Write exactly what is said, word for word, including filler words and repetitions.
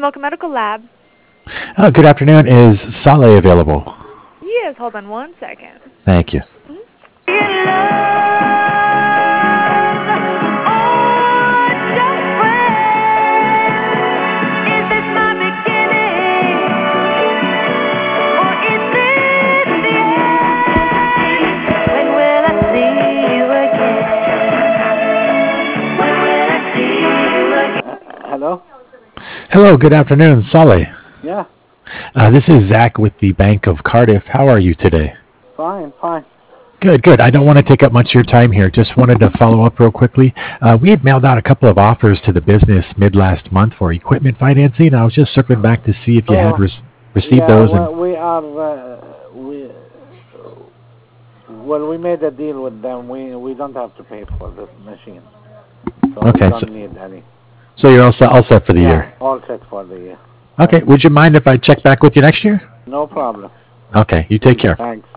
Milk Medical Lab. Uh, good afternoon. Is Saleh available? Yes, hold on one second. Thank you. Hello? Hello, good afternoon, Saleh. Yeah, Uh, this is Zach with the Bank of Cardiff. How are you today? fine, fine. Good, good. I don't want to take up much of your time here. Just wanted to follow up real quickly. Uh, we had mailed out a couple of offers to the business mid last month for equipment financing. I was just circling back to see if you had So, re- received yeah, those. And well, we are, uh, we, well, we made a deal with them. We we don't have to pay for the machine. So okay, we don't so, need any. so you're all set, all set for the Yeah, year. all set for the year. Okay. Would you mind if I check back with you next year? No problem. Okay. You take care. Thanks.